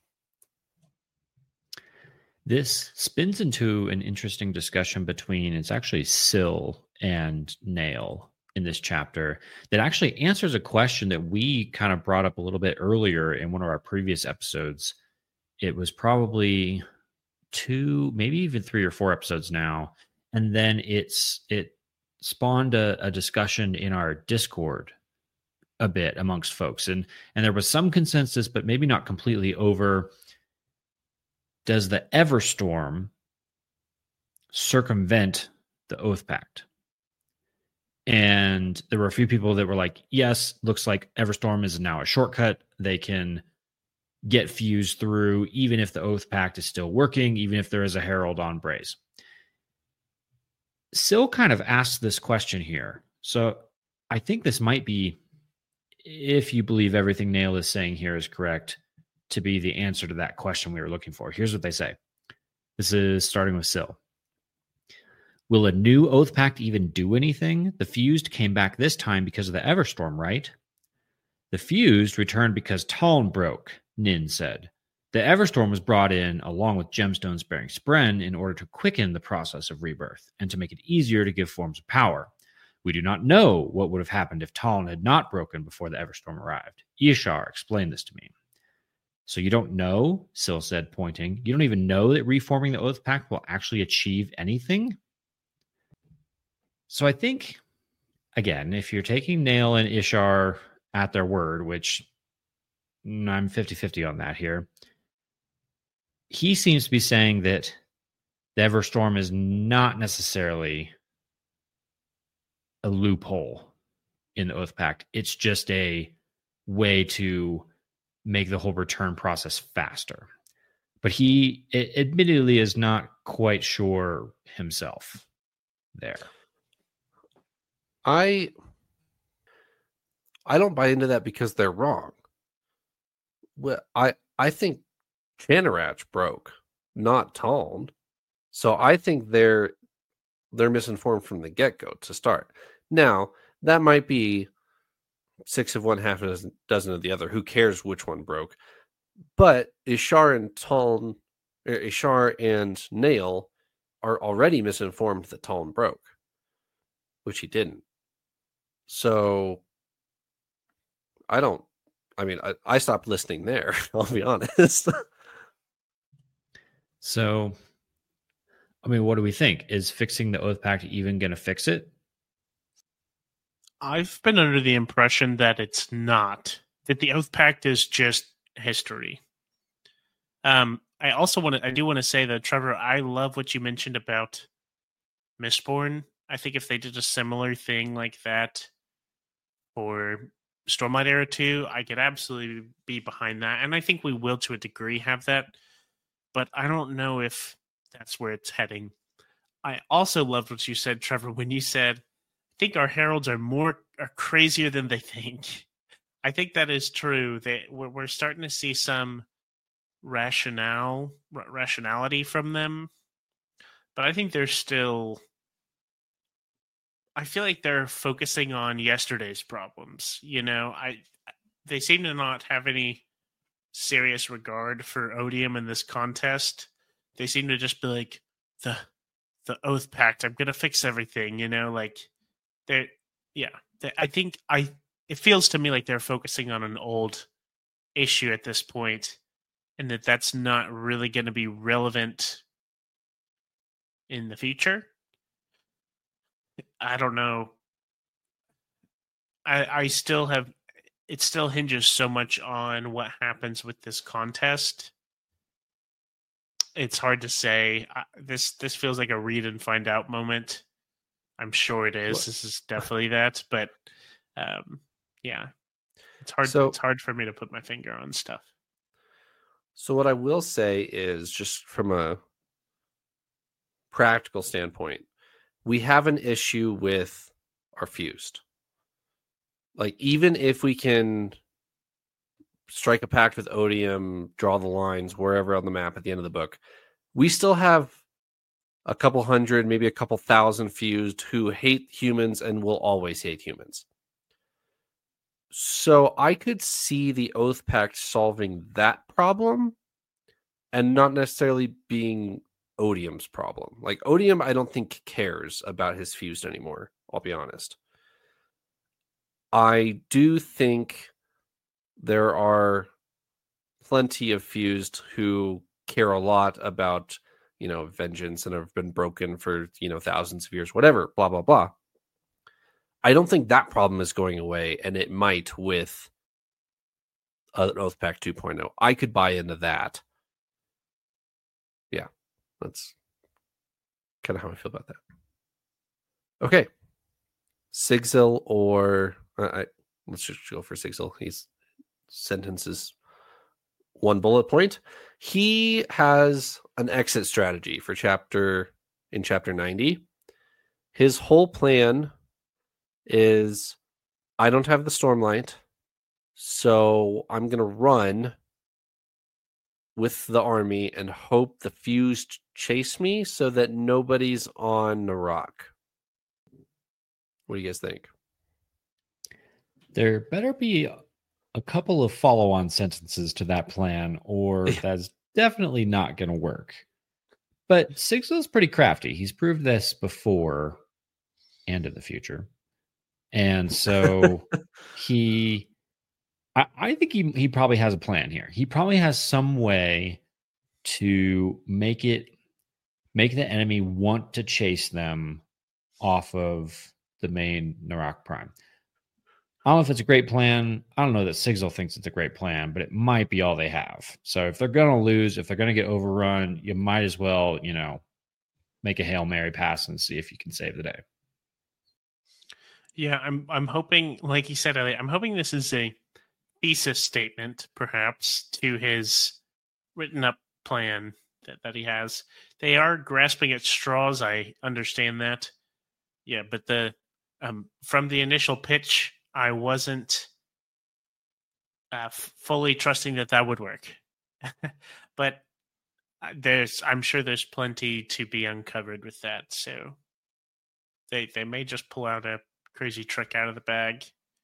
A: This spins into an interesting discussion between, it's actually Syl and Nail in this chapter that actually answers a question that we kind of brought up a little bit earlier in one of our previous episodes. It was probably two, maybe even three or four episodes now. And then it's it spawned a, a discussion in our Discord a bit amongst folks. And, and there was some consensus, but maybe not completely, over, does the Everstorm circumvent the Oath Pact? And there were a few people that were like, yes, looks like Everstorm is now a shortcut. They can get fused through, even if the Oath Pact is still working, even if there is a Herald on Braze. Syl kind of asked this question here. So I think this might be, if you believe everything Nail is saying here is correct, to be the answer to that question we were looking for. Here's what they say. This is starting with Syl. Will a new Oath Pact even do anything? The Fused came back this time because of the Everstorm, right? The Fused returned because Taln broke, Nin said. The Everstorm was brought in along with gemstones bearing Spren in order to quicken the process of rebirth and to make it easier to give forms of power. We do not know what would have happened if Taln had not broken before the Everstorm arrived. Ishar explained this to me. So you don't know, Syl said, pointing. You don't even know that reforming the Oath Pact will actually achieve anything? So I think, again, if you're taking Nail and Ishar at their word, which I'm fifty-fifty on that here, he seems to be saying that the Everstorm is not necessarily a loophole in the Oath Pact. It's just a way to make the whole return process faster. But he it, admittedly is not quite sure himself there.
B: I I don't buy into that because they're wrong. Well, I I think Chanarach broke, not Taln. So I think they're they're misinformed from the get-go to start. Now, that might be six of one, half a dozen, dozen of the other. Who cares which one broke? But Ishar and Taln, Ishar and Nail are already misinformed that Taln broke, which he didn't. So I don't, I mean, I, I stopped listening there, I'll be honest.
A: So, I mean, what do we think? Is fixing the Oath Pact even going to fix it?
C: I've been under the impression that it's not. That the Oath Pact is just history. Um, I also want to. I do want to say that, Trevor, I love what you mentioned about Mistborn. I think if they did a similar thing like that for Stormlight Era two, I could absolutely be behind that, and I think we will to a degree have that. But I don't know if that's where it's heading. I also loved what you said, Trevor, when you said, I think our heralds are more are crazier than they think. I think that is true. They we're, we're starting to see some rationale r- rationality from them, but I think they're still. I feel like they're focusing on yesterday's problems. You know, I they seem to not have any serious regard for Odium in this contest. They seem to just be like the the Oath Pact. I'm gonna fix everything. You know, like they yeah. They, I think I. It feels to me like they're focusing on an old issue at this point and that that's not really going to be relevant in the future. I don't know. I I still have it still hinges so much on what happens with this contest. It's hard to say. I, this this feels like a read and find out moment. I'm sure it is.
B: What?
C: This is definitely that, but um, yeah, it's hard.
B: So-
C: it's hard for me to put my finger on stuff.
B: So what I will say is, just from a practical standpoint, we have an issue with our fused. Like, even if we can strike a pact with Odium, draw the lines wherever on the map at the end of the book, we still have a couple hundred, maybe a couple thousand fused who hate humans and will always hate humans. So I could see the Oath Pact solving that problem and not necessarily being Odium's problem. Like, Odium, I don't think cares about his fused anymore, I'll be honest. I do think there are plenty of fused who care a lot about, you know, vengeance and have been broken for, you know, thousands of years, whatever, blah, blah, blah. I don't think that problem is going away, and it might with an Oath Pact two point oh. I could buy into that. Yeah, that's kind of how I feel about that. Okay. Sigzil or... Uh, I, let's just go for Sigzil. He's sentences one bullet point. He has an exit strategy for chapter in chapter ninety. His whole plan is, I don't have the Stormlight, so I'm going to run with the army and hope the fused chase me so that nobody's on Narak. What do you guys think?
A: There better be a couple of follow-on sentences to that plan, or that's definitely not going to work. But Sigzil's pretty crafty. He's proved this before and in the future. And so he, I, I think he, he probably has a plan here. He probably has some way to make it, make the enemy want to chase them off of the main Narak Prime. I don't know if it's a great plan. I don't know that Sigzil thinks it's a great plan, but it might be all they have. So if they're going to lose, if they're going to get overrun, you might as well, you know, make a Hail Mary pass and see if you can save the day.
C: Yeah, I'm I'm hoping, like you said earlier, I'm hoping this is a thesis statement, perhaps, to his written up plan that, that he has. They are grasping at straws, I understand that. Yeah, but the um, from the initial pitch, I wasn't uh, f- fully trusting that that would work. But there's, I'm sure there's plenty to be uncovered with that. So they they may just pull out a crazy trick out of the bag.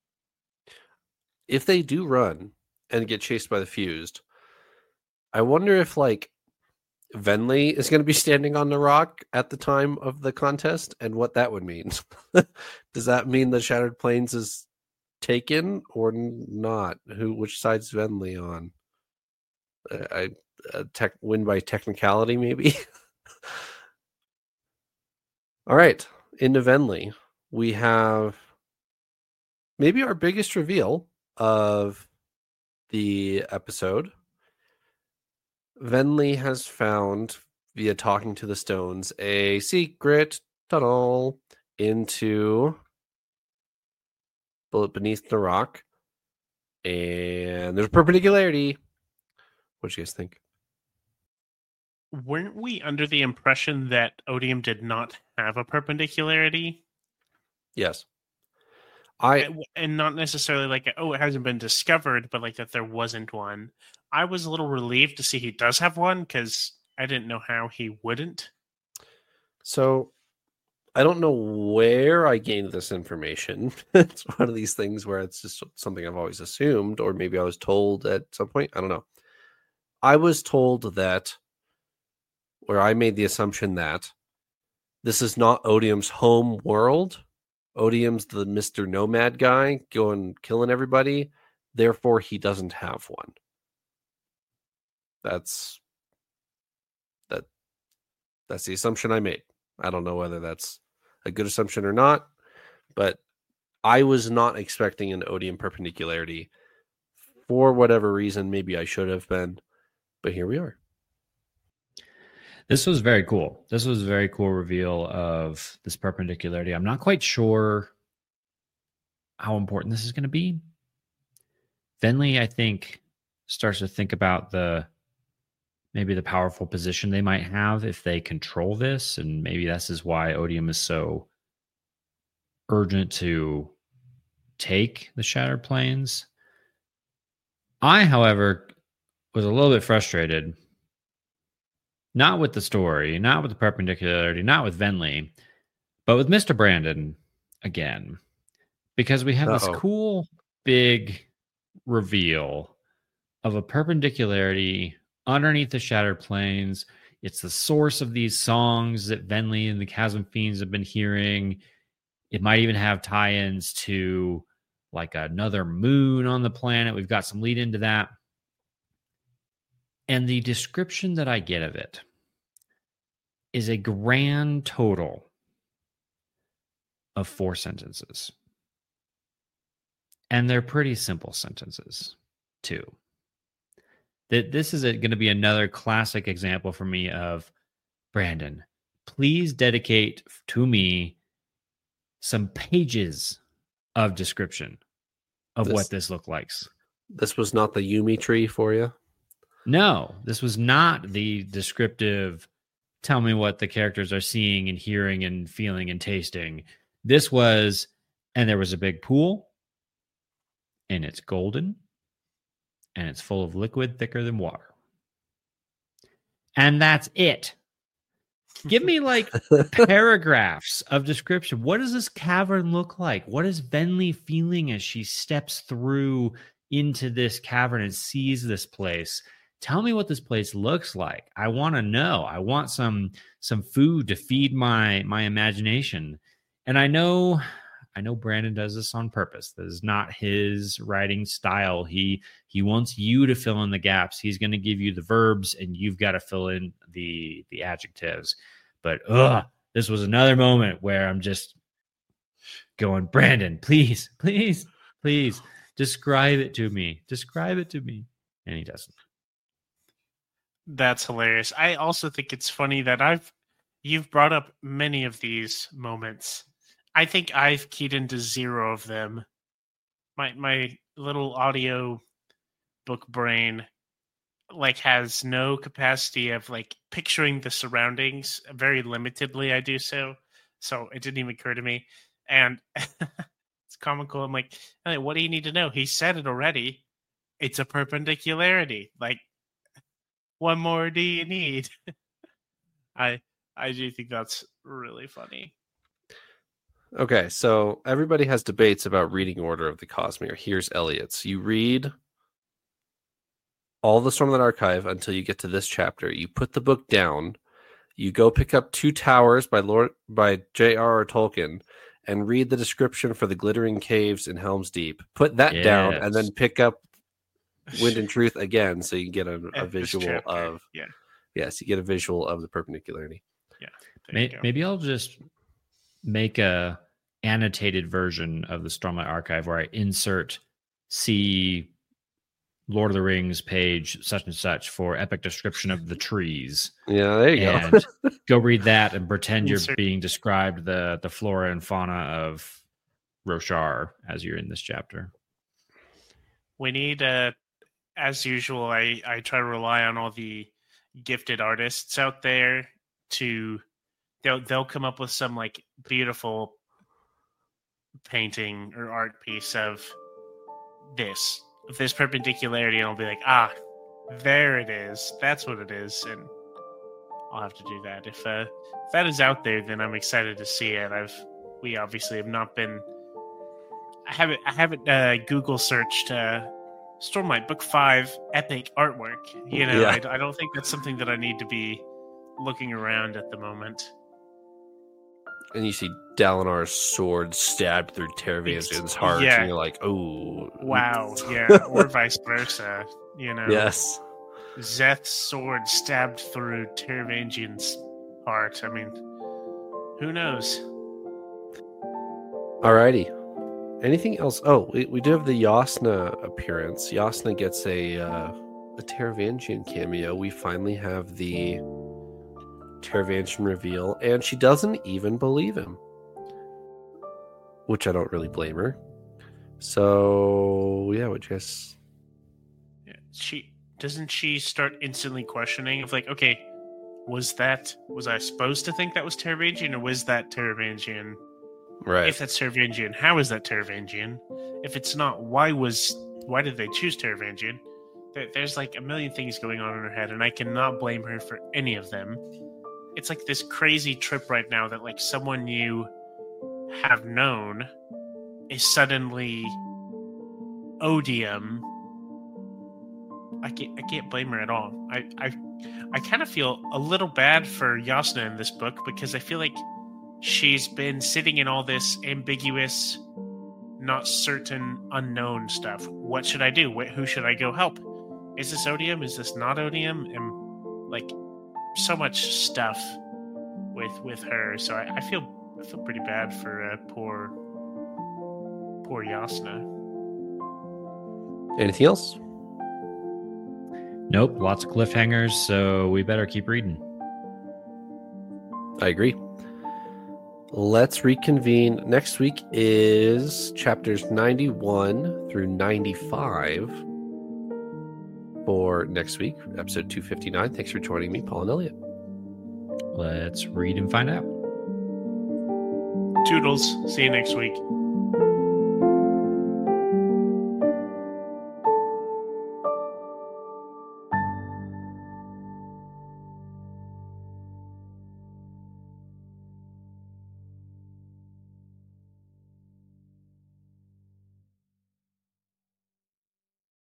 B: If they do run and get chased by the fused, I wonder if, like, Venli is going to be standing on the rock at the time of the contest, and what that would mean. Does that mean the Shattered Plains is taken or not? Who, which side's Venli on? I, I tech win by technicality, maybe. All right, into Venli, we have maybe our biggest reveal of the episode. Venli has found, via talking to the stones, a secret tunnel into beneath the rock, and there's perpendicularity. What do you guys think?
C: Weren't we under the impression that Odium did not have a perpendicularity?
B: Yes. I
C: And, and not necessarily like, oh, it hasn't been discovered, but like that there wasn't one. I was a little relieved to see he does have one, because I didn't know how he wouldn't.
B: So I don't know where I gained this information. It's one of these things where it's just something I've always assumed, or maybe I was told at some point. I don't know. I was told that, where I made the assumption that this is not Odium's home world. Odium's the Mister Nomad guy going killing everybody. Therefore, he doesn't have one. That's that. That's the assumption I made. I don't know whether that's a good assumption or not, but I was not expecting an Odium perpendicularity for whatever reason. Maybe I should have been, but here we are.
A: This was very cool. This was a very cool reveal of this perpendicularity. I'm not quite sure how important this is going to be. Venli, I think, starts to think about the maybe the powerful position they might have if they control this, and maybe this is why Odium is so urgent to take the Shattered Plains. I, however, was a little bit frustrated. Not with the story, not with the perpendicularity, not with Venli, but with Mister Brandon again. Because we have Uh-oh. this cool, big reveal of a perpendicularity underneath the Shattered Plains. It's the source of these songs that Venli and the Chasm Fiends have been hearing. It might even have tie-ins to like another moon on the planet. We've got some lead into that. And the description that I get of it is a grand total of four sentences. And they're pretty simple sentences, too. That this is going to be another classic example for me of, Brandon, please dedicate to me some pages of description of this, what this looks like.
B: This was not the Yumi tree for you?
A: No, this was not the descriptive, tell me what the characters are seeing and hearing and feeling and tasting. This was, and there was a big pool, and it's golden, and it's full of liquid thicker than water. And that's it. Give me like paragraphs of description. What does this cavern look like? What is Venli feeling as she steps through into this cavern and sees this place? Tell me what this place looks like. I want to know. I want some some food to feed my my imagination. And I know I know Brandon does this on purpose. This is not his writing style. He he wants you to fill in the gaps. He's going to give you the verbs, and you've got to fill in the the adjectives. But ugh, this was another moment where I'm just going, Brandon, please, please, please describe it to me. Describe it to me. And he doesn't.
C: That's hilarious. I also think it's funny that I've you've brought up many of these moments. I think I've keyed into zero of them. My my little audio book brain like has no capacity of like picturing the surroundings. Very limitedly I do so. So it didn't even occur to me. And it's comical. I'm like, hey, what do you need to know? He said it already. It's a perpendicularity. Like, what more do you need? I I do think that's really funny.
B: Okay, so everybody has debates about reading order of the Cosmere. Here's Elliot's. You read all the Stormlight Archive until you get to this chapter. You put the book down. You go pick up Two Towers by Lord by J R R. Tolkien and read the description for the Glittering Caves in Helm's Deep. Put that yes. down and then pick up Wind and Truth again, so you get a, a visual of
C: yeah.
B: Yes, you get a visual of the perpendicularity.
C: Yeah,
A: maybe, maybe I'll just make a annotated version of the Stormlight Archive where I insert see Lord of the Rings page such and such for epic description of the trees.
B: Yeah, there you
A: and
B: go.
A: Go read that and pretend you're being described the the flora and fauna of Roshar as you're in this chapter.
C: We need a. As usual, I, I try to rely on all the gifted artists out there to they'll they'll come up with some like beautiful painting or art piece of this of this perpendicularity, and I'll be like, ah, there it is. That's what it is, and I'll have to do that. If uh, if that is out there, then I'm excited to see it. I've we obviously have not been. I haven't I haven't uh, Google searched. Uh, Stormlight Book Five epic artwork. You know, yeah. I, I don't think that's something that I need to be looking around at the moment.
B: And you see Dalinar's sword stabbed through Teravan's heart,
C: yeah.
B: and you're like, "Oh,
C: wow, yeah," or vice versa. You know,
B: yes.
C: Zeth's sword stabbed through Taravangian's heart. I mean, who knows?
B: Alrighty. Anything else? Oh, we, we do have the Yasna appearance. Yasna gets a uh, a Taravangian cameo. We finally have the Taravangian reveal, and she doesn't even believe him, which I don't really blame her. So yeah, we just
C: Yeah, she doesn't she start instantly questioning of like, okay, was that was I supposed to think that was Taravangian, or was that Taravangian?
B: right.
C: If that's Taravangian, how is that Taravangian? If it's not, why was why did they choose Taravangian? There, there's like a million things going on in her head, and I cannot blame her for any of them. It's like this crazy trip right now that like someone you have known is suddenly odium. I can't I can't blame her at all. I I, I kind of feel a little bad for Yasna in this book because I feel like she's been sitting in all this ambiguous, not certain, unknown stuff. What should I do? Wh- who should I go help? Is this odium? Is this not odium? And like so much stuff with with her. So I, I feel I feel pretty bad for uh, poor poor Yasna.
B: Anything else?
A: Nope, lots of cliffhangers, so we better keep reading.
B: I agree. Let's reconvene. Next week is chapters ninety-one through ninety-five for next week, episode two fifty-nine. Thanks for joining me, Paul and Elliot.
A: Let's read and find out.
C: Toodles. See you next week.